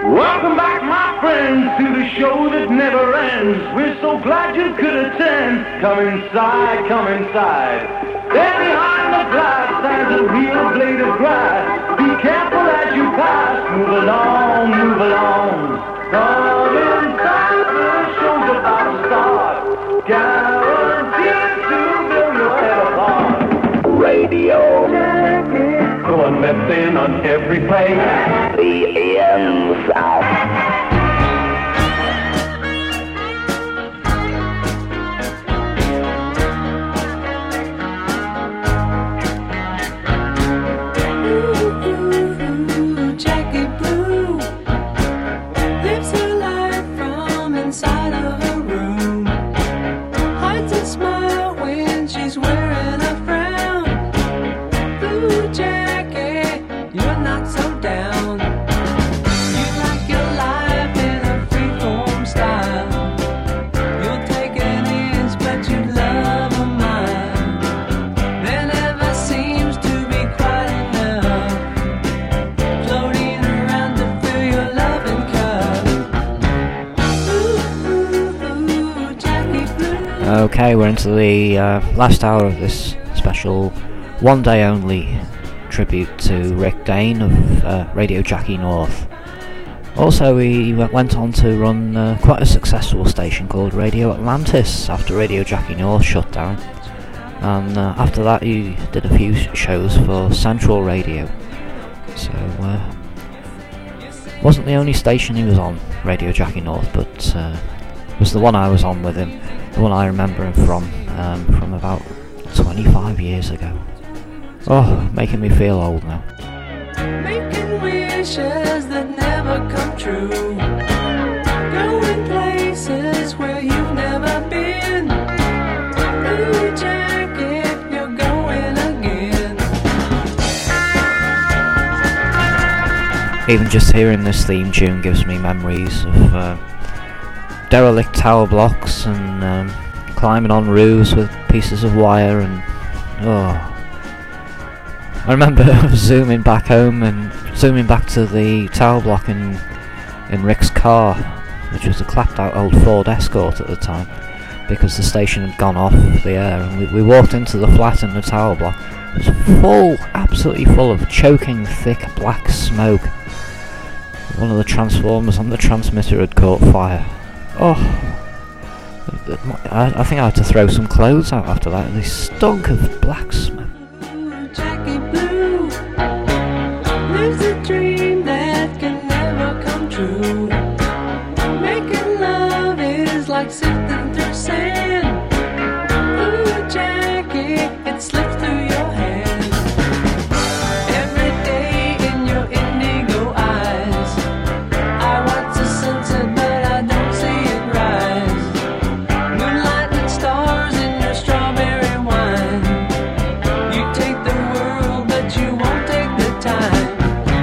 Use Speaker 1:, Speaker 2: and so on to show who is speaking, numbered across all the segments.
Speaker 1: Welcome back, my friends, to the show that never ends. We're so glad you could attend. Come inside, come inside. There behind the glass stands a real blade of grass. Be careful as you pass. Move along, move along. Come inside, the show's about to start. Guaranteed to blow your head apart. Radio. Going left in on every play. The AM South.
Speaker 2: Okay, we're into the last hour of this special one day only tribute to Rick Dane of Radio Jackie North. Also, he went on to run quite a successful station called Radio Atlantis after Radio Jackie North shut down, and after that he did a few shows for Central Radio. So wasn't the only station he was on, Radio Jackie North, but it was the one I was on with him. The one I remember him from about 25 years ago. Oh, making me feel old now.
Speaker 3: Making wishes that never come true. Going places where you've never been. Blue jacket, you're going again.
Speaker 2: Even just hearing this theme tune gives me memories of derelict tower blocks and climbing on roofs with pieces of wire, and I remember zooming back home and zooming back to the tower block in Rick's car, which was a clapped out old Ford Escort at the time, because the station had gone off the air, and we walked into the flat in the tower block. It was full, absolutely full of choking thick black smoke. One of the transformers on the transmitter had caught fire. Oh, I think I had to throw some clothes out after that. They stunk of black smoke.
Speaker 3: Jackie Blue lives a dream that can never come true. Making love is like sifting through sand. Blue Jackie, it slips through your hand. Every day in your indigo eyes, I watch the sunset, but I don't see it rise. Moonlight and stars in your strawberry wine. You take the world, but you won't take the time.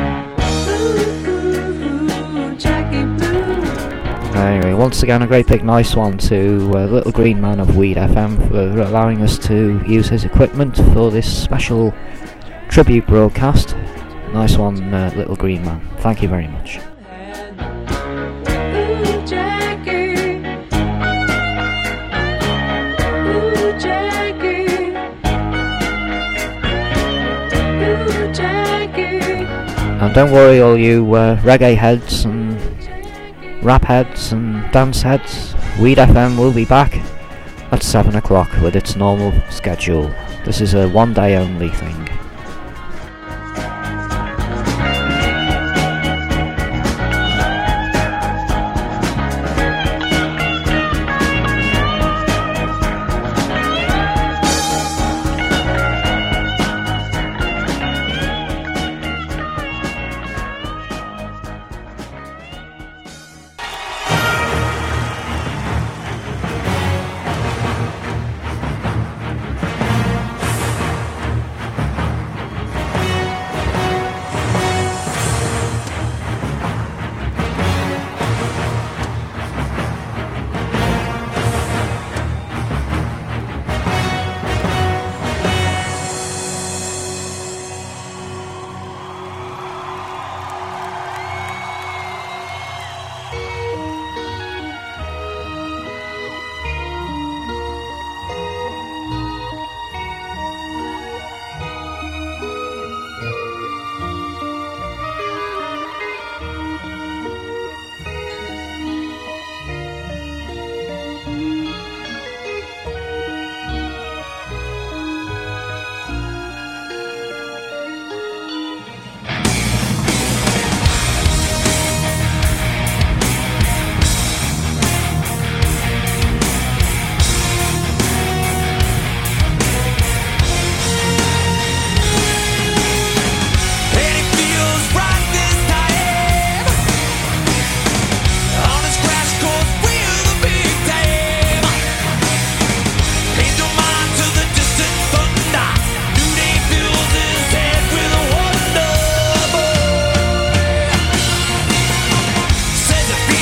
Speaker 3: Ooh, Jackie Blue.
Speaker 2: Anyway, once again a great big nice one to Little Green Man of Weed FM for allowing us to use his equipment for this special tribute broadcast. Nice one, Little Green Man. Thank you very much.
Speaker 3: Ooh, Jackie. Ooh, Jackie. Ooh, Jackie.
Speaker 2: And don't worry, all you reggae heads and rap heads and dance heads, Weed FM will be back at 7 o'clock with its normal schedule. This is a one day only thing.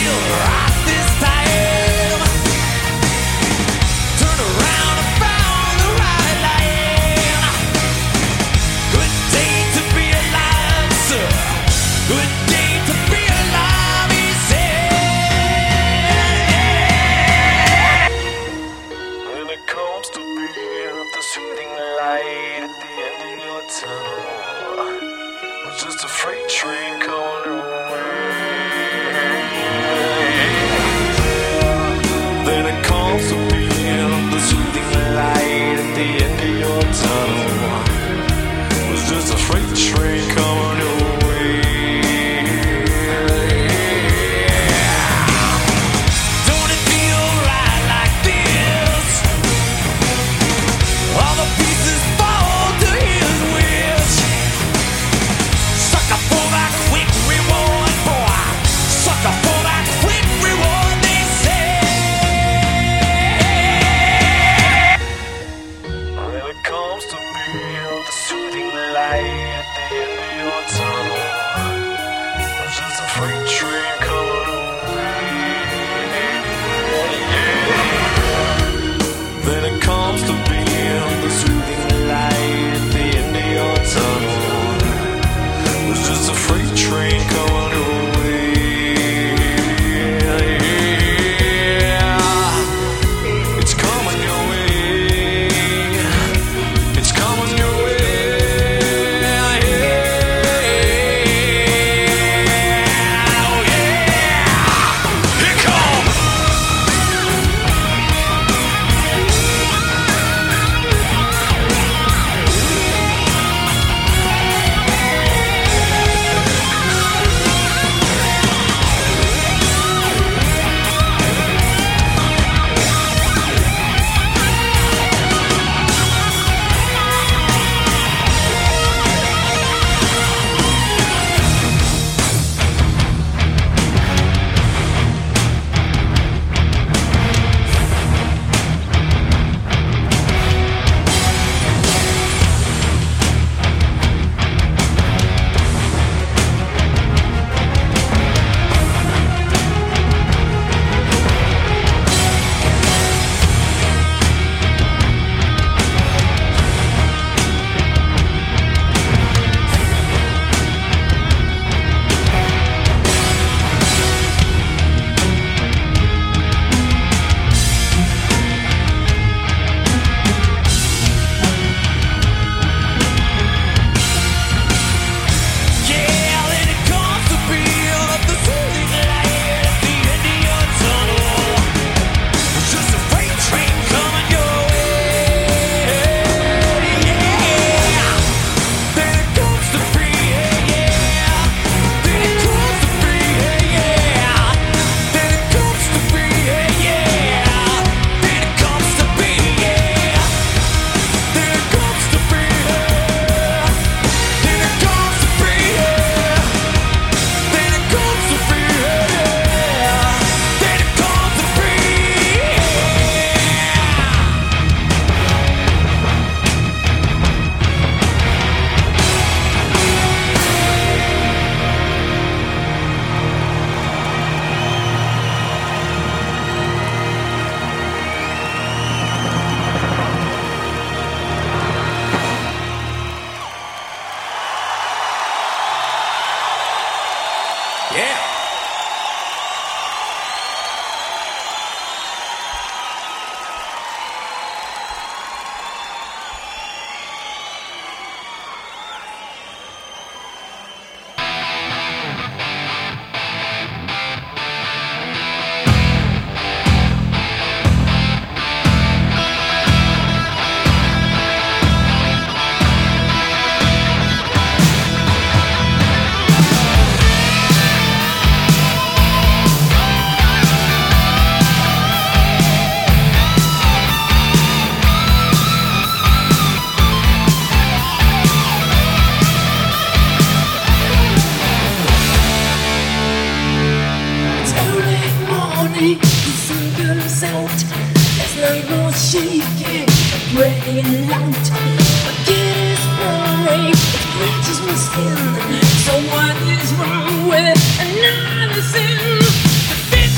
Speaker 3: So what is wrong with another sin? The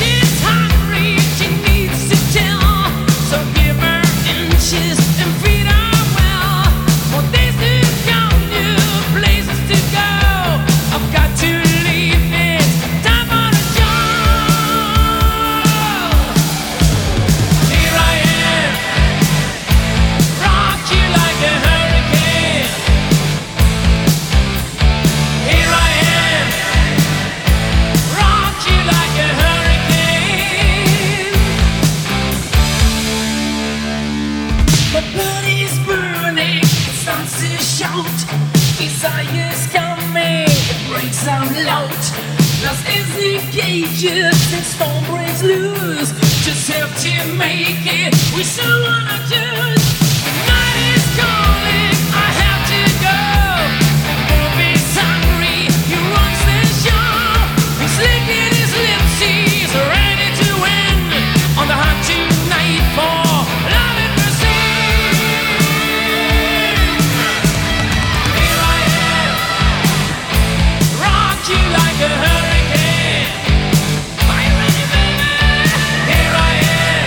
Speaker 3: Lost as the gauges and storm breaks loose. Just help to make it. We still wanna do. Night is calling. I have to go. Wolf is hungry. He runs the show. He's licking his lips. He's ready to win. On the hunt tonight for love and mercy. Here I am. Rock you like a hurricane. Are you ready, baby? Here I am.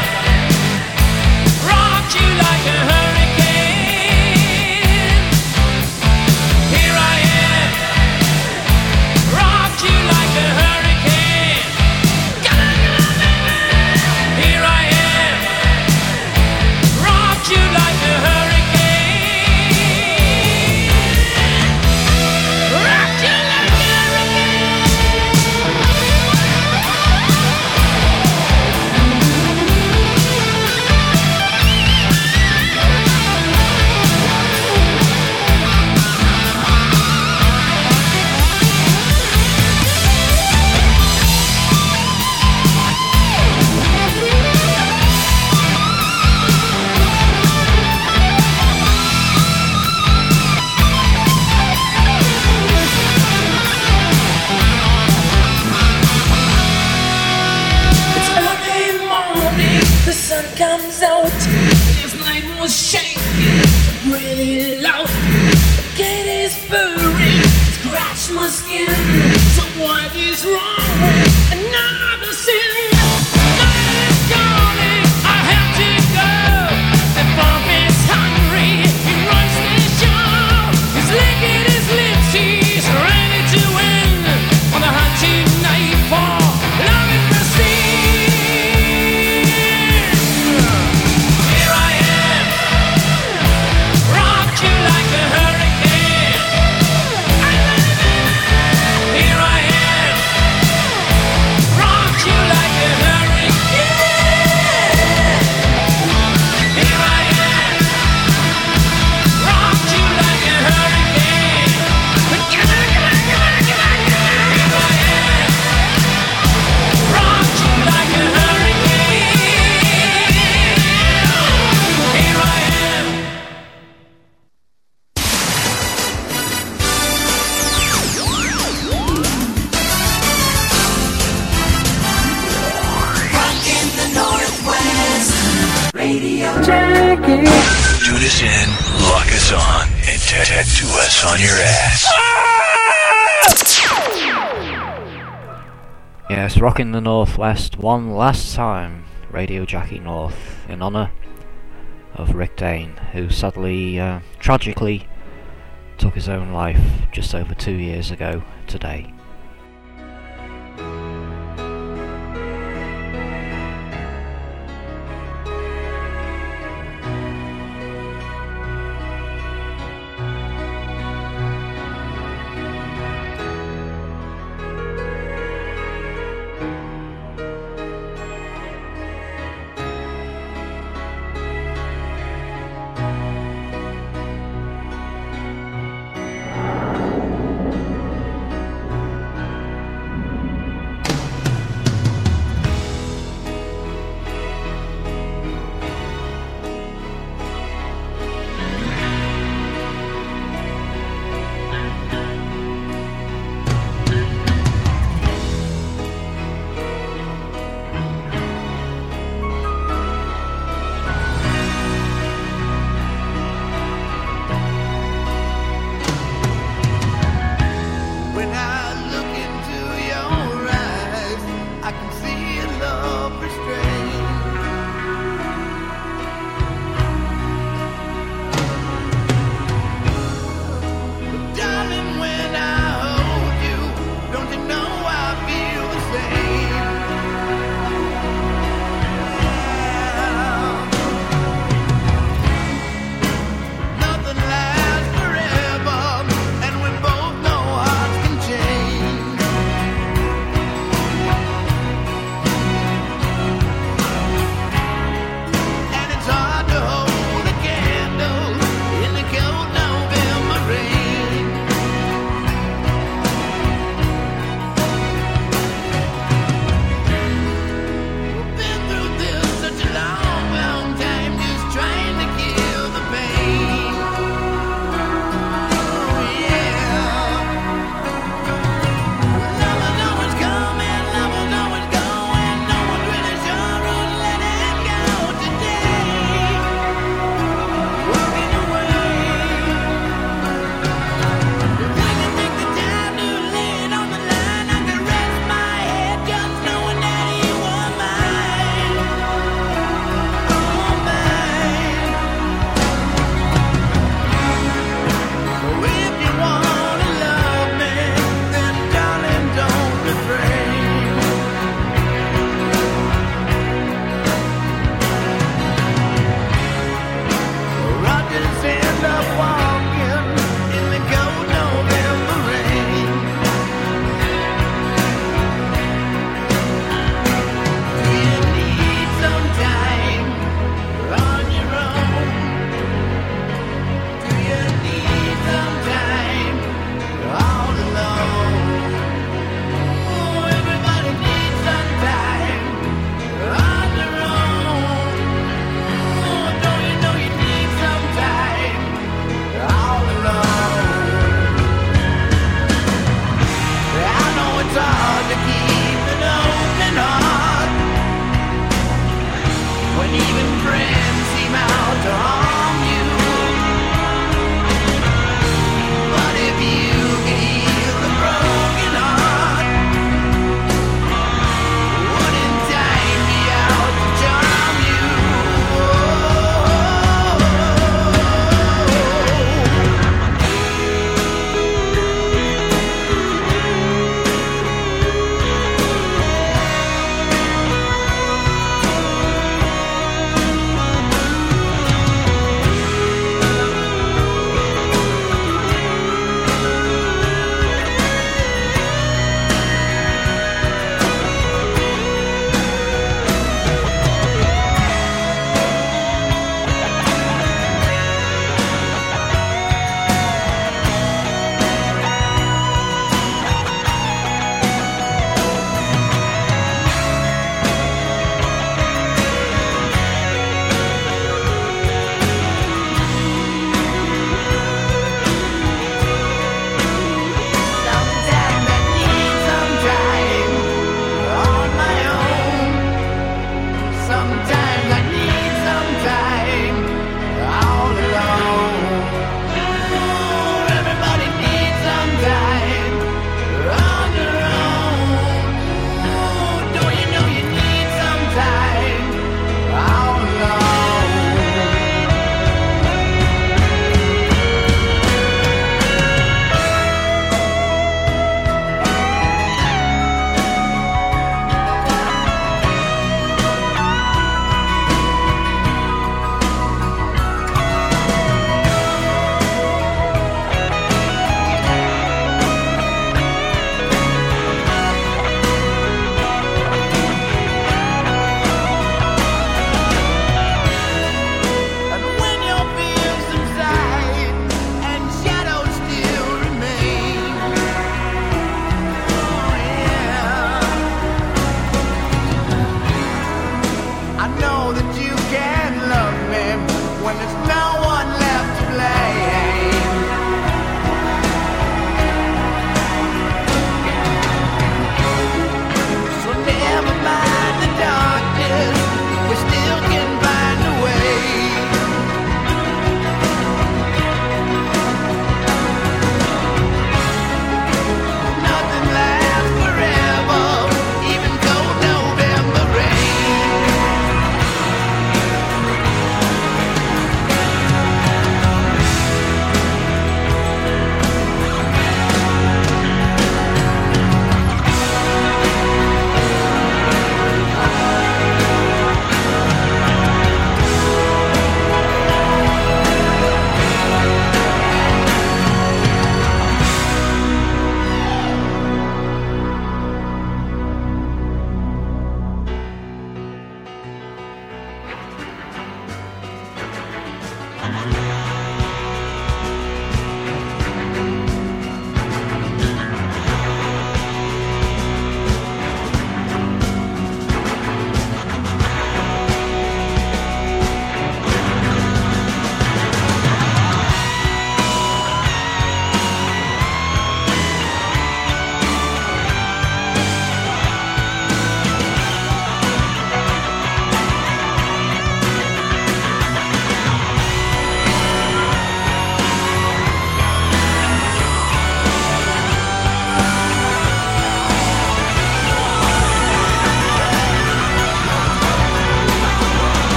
Speaker 3: Rock you like a hurricane. Here I am. Rock you like a hurricane. Come on, baby. Here I am. Rock you like a hurricane. Rock you like a It's early morning, the sun comes out. This night was shaking, really loud. The gate is burning, scratch my skin. So what is wrong with another sin? Night is calling, I have to go. The bump is hungry, he runs the show. He's licking his lips, he's ready to win. On the hunt tonight for love and mercy. Here I am, rock you like a hurricane. Here I am, rock you like a hurricane. Here I am, rock you like a hurricane. Here I am, rock you like a hurricane. Here I am.
Speaker 4: Rockin' the Northwest Radio.
Speaker 5: Tune us in, lock us on, and tattoo us on your ass.
Speaker 2: Yes, rocking the Northwest one last time. Radio Jackie North in honour of Rick Dane, who sadly, tragically, took his own life just over 2 years ago today.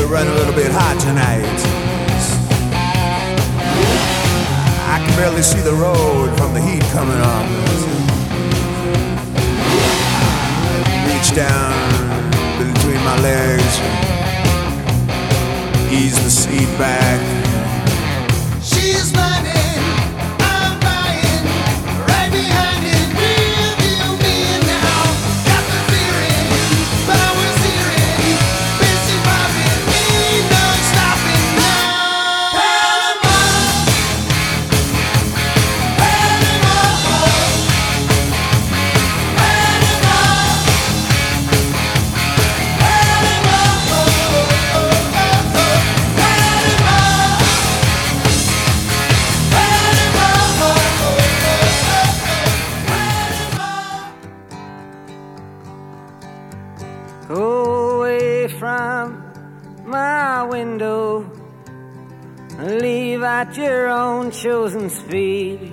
Speaker 6: we're running a little bit hot tonight. I can barely see the road from the heat coming on. Reach down between my legs, ease the seat back. She's running, I'm flying, right behind it, real me now. Got the feeling, power's hearing, busy popping, ain't no stopping now. Panama, Panama,
Speaker 7: Go away from my window, leave at your own chosen speed.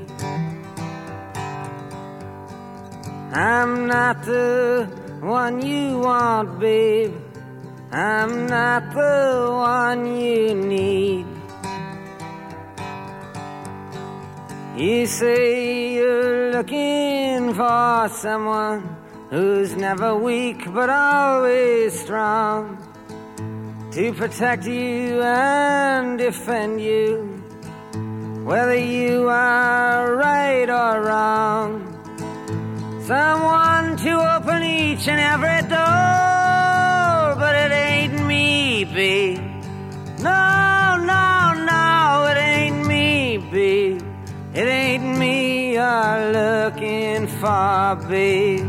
Speaker 7: I'm not the one you want, babe. I'm not the one you need. You say you're looking for someone who's never weak but always strong, to protect you and defend you, whether you are right or wrong. Someone to open each and every door, but it ain't me, babe. No, no, no, it ain't me, babe. It ain't me you're looking for, babe.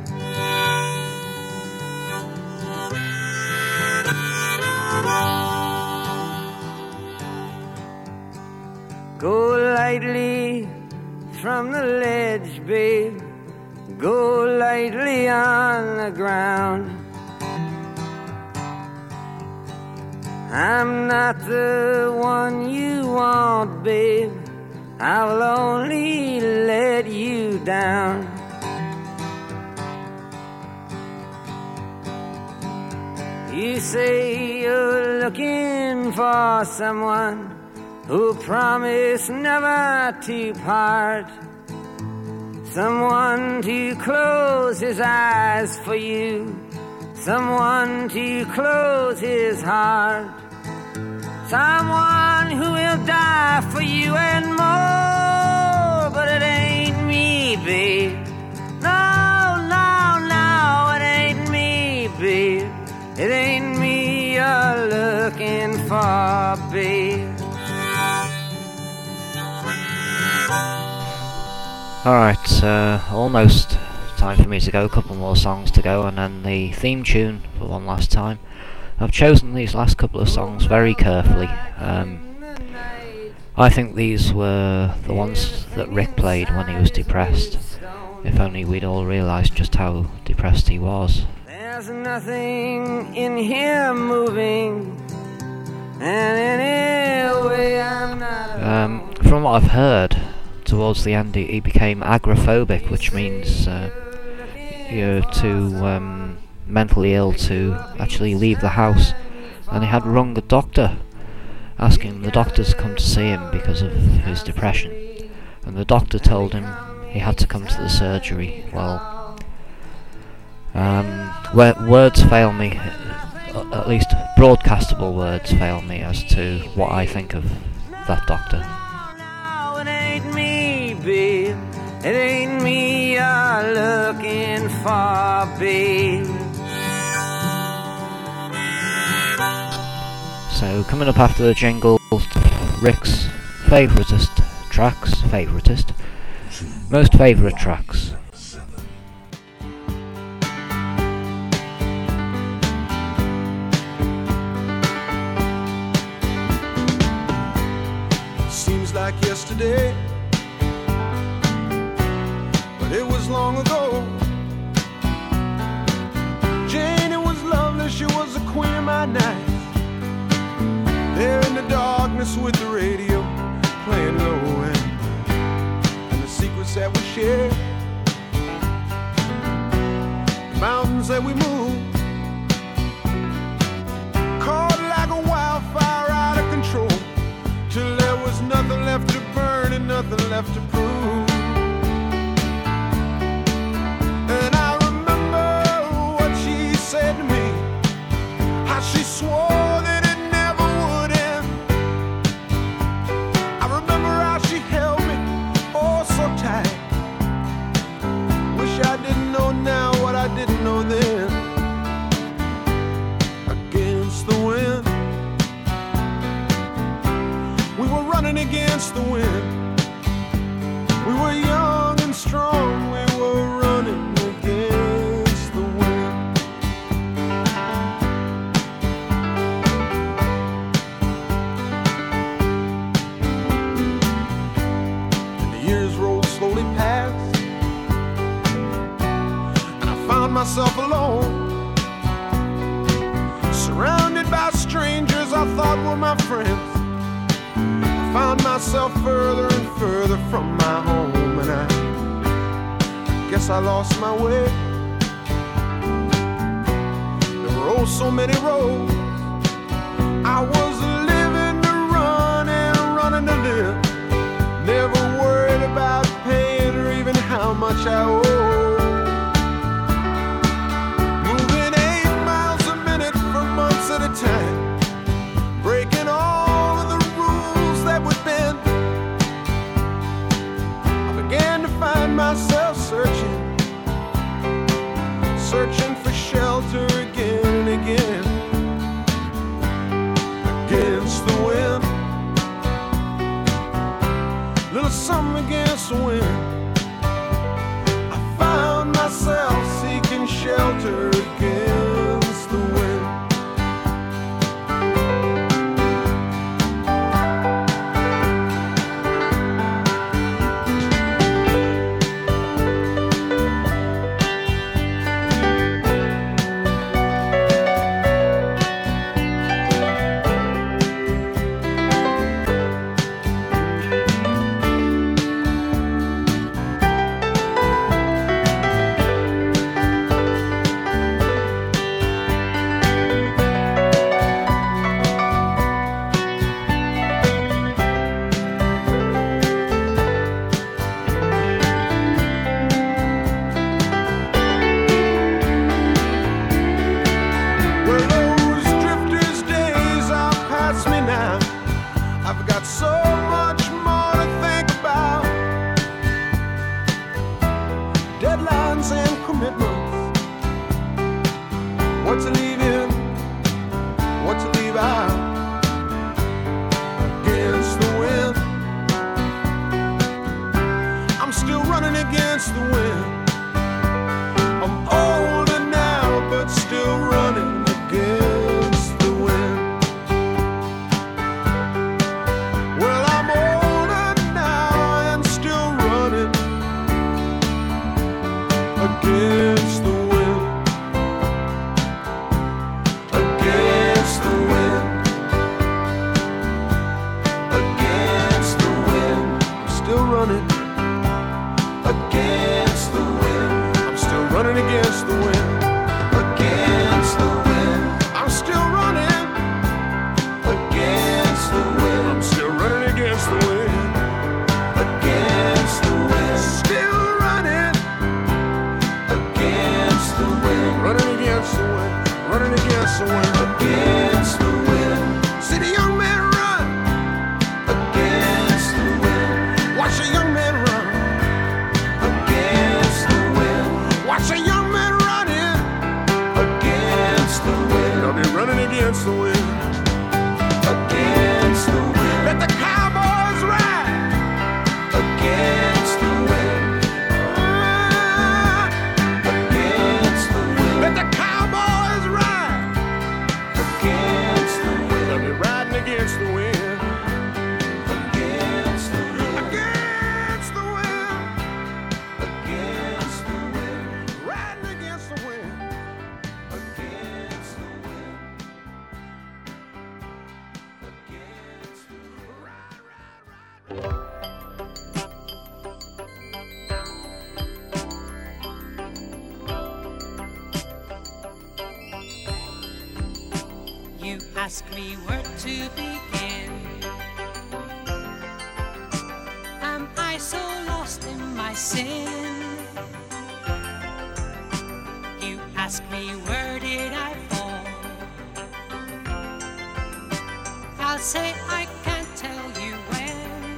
Speaker 7: Go lightly from the ledge, babe. Go lightly on the ground. I'm not the one you want, babe. I will only let you down. You say you're looking for someone who promised never to part, someone to close his eyes for you, someone to close his heart, someone who will die for you and more, but it ain't me, babe. No, no, no, it ain't me, babe. It ain't me you're looking for, babe.
Speaker 2: Alright, almost time for me to go. A couple more songs to go and then the theme tune for one last time. I've chosen these last couple of songs very carefully. I think these were the ones that Rick played when he was depressed. If only we'd all realised just how depressed he was.
Speaker 7: There's nothing in here moving, and anyway I'm not
Speaker 2: from what I've heard, towards the end he became agoraphobic, which means you're too mentally ill to actually leave the house, and he had rung a doctor asking the doctor to come to see him because of his depression, and the doctor told him he had to come to the surgery. Well, words fail me, at least broadcastable words fail me as to what I think of that doctor.
Speaker 7: No, it ain't me, babe. It ain't me you're looking for, babe.
Speaker 2: So coming up after the jingle, Rick's most favourite tracks.
Speaker 6: Seems like yesterday, but it was long ago. Jane, it was lovely, she was the queen of my night. There in the darkness with the radio playing low, and the secrets that we share, the mountains that we move, caught like a left to prove. And I remember what she said to me, how she swore that it never would end. I remember how she held me oh so tight. Wish I didn't know now what I didn't know then. Against the wind, we were running against the wind. We were young and strong, we were running against the wind. And the years rolled slowly past, and I found myself alone, surrounded by strangers I thought were my friends. I found myself further and further from my home, and I guess I lost my way. There were oh so many roads. I was living to run and running to live, never worried about paying or even how much I owed. Moving 8 miles a minute for months at a time, breaking all of the rules that would bend. I began to find myself searching for shelter again and again. Against the wind, little something against the wind. I found myself seeking shelter against the wind.
Speaker 3: You ask me where to begin. Am I I so lost in my sin? You ask me where did I fall? I'll say I can't tell you when.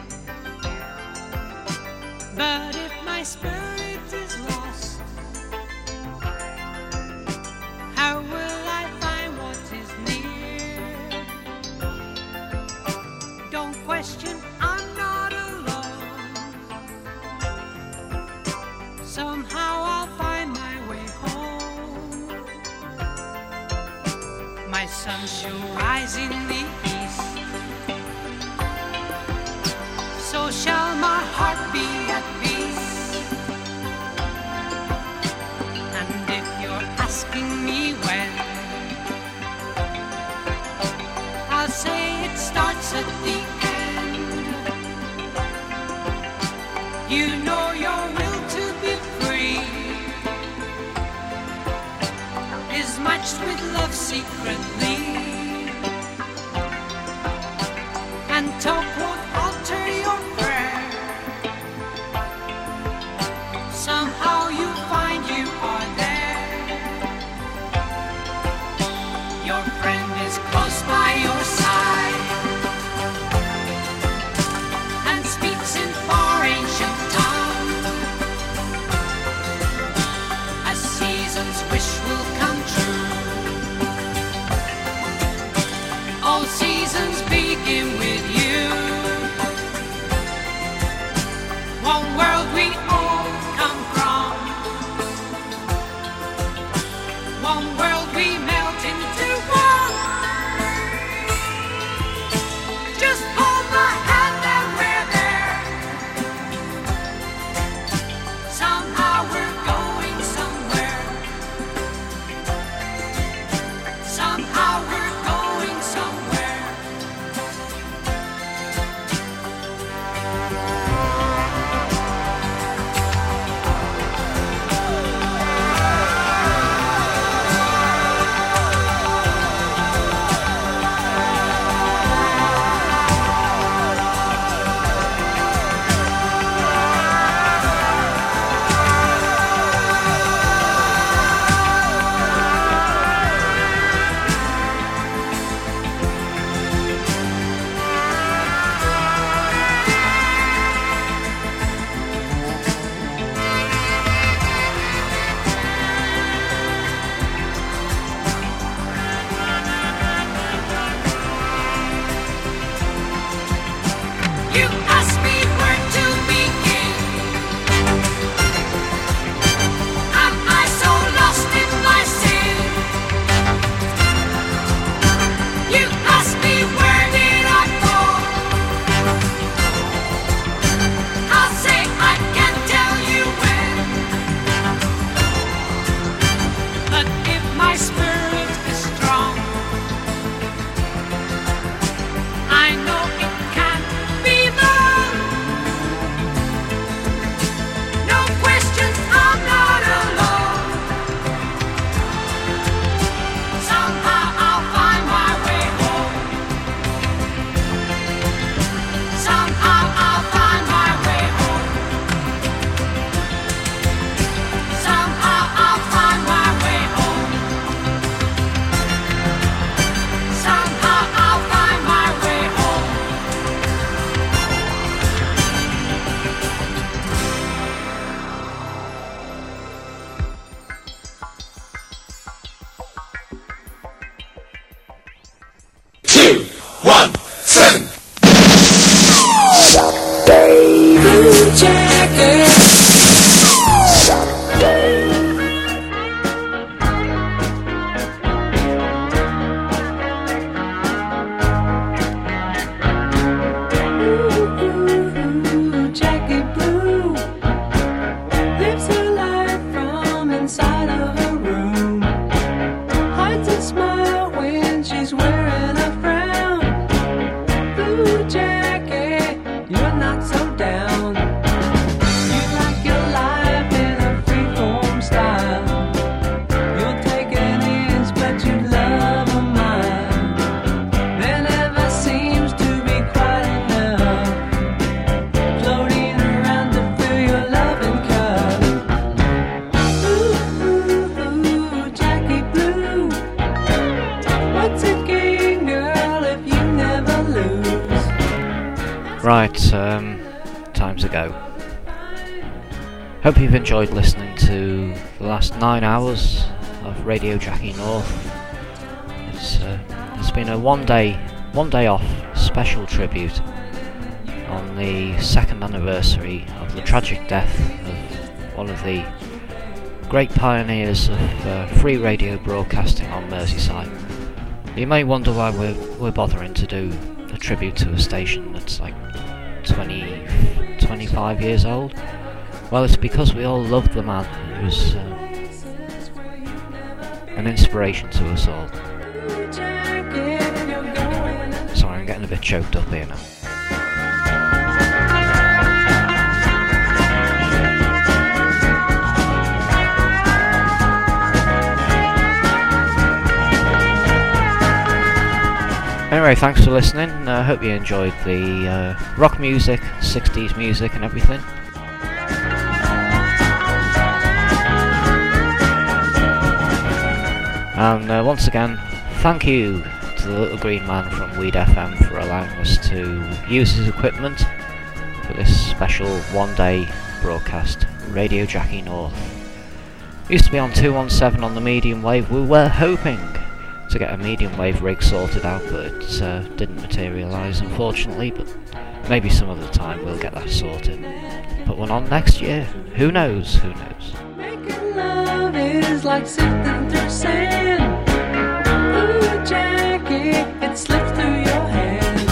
Speaker 3: But if my spirit is lost, how will I find what is near? Don't question, I'm not alone. Somehow I'll find my way home. My sun shall rise in the east, so shall my heart be at peace. And if you're asking me when, I'll say it starts at the end. You know your will to be free is matched with love secretly, and talk won't alter your prayer. Somehow you find you are there. Your friend is close by your side and speaks in far ancient tongue. A season's wish will come true. All seasons begin with you. One world we all come from. One world we melt into one. Just hold my hand and we're there. Somehow we're going somewhere. Somehow we're going somewhere.
Speaker 2: Right, time to go. Hope you've enjoyed listening to the last 9 hours of Radio Jackie North. It's been a one day off special tribute on the 2nd anniversary of the tragic death of one of the great pioneers of free radio broadcasting on Merseyside. You may wonder why we're bothering to do a tribute to a station that's like 25 years old. Well, it's because we all loved the man. He was an inspiration to us all. Sorry, I'm getting a bit choked up here now. Anyway, thanks for listening. I hope you enjoyed the rock music, 60s music and everything. And once again, thank you to the little green man from Weed FM for allowing us to use his equipment for this special one-day broadcast, Radio Jackie North. Used to be on 217 on the medium wave. We were hoping to get a medium wave rig sorted out, but it didn't materialise, unfortunately. But maybe some other time we'll get that sorted. Put one on next year. Who knows? Who knows?
Speaker 3: Making love is like sifting through sand. Ooh, Jackie, it slipped through your hand.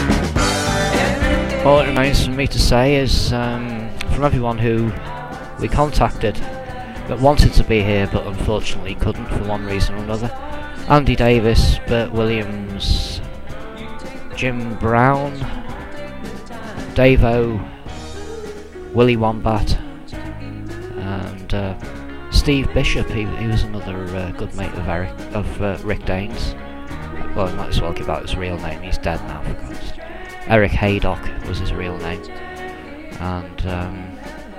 Speaker 2: All that remains for me to say is from everyone who we contacted that wanted to be here but unfortunately couldn't for one reason or another: Andy Davis, Bert Williams, Jim Brown, Davo, Willie Wombat, and Steve Bishop. He was another good mate of Rick Dane's. Well, I might as well give out his real name. He's dead now, for God's sake. Eric Haydock was his real name. And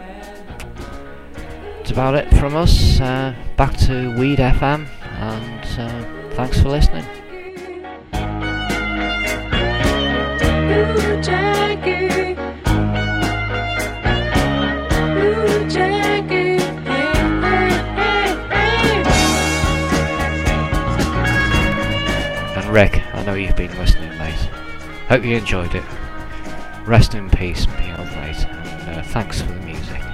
Speaker 2: that's about it from us. Back to Weed FM, and thanks for listening.
Speaker 3: Ooh, Jackie. Ooh, Jackie. Hey, hey, hey, hey.
Speaker 2: And Rick, I know you've been listening, mate. Hope you enjoyed it. Rest in peace, be all right, and thanks for the music.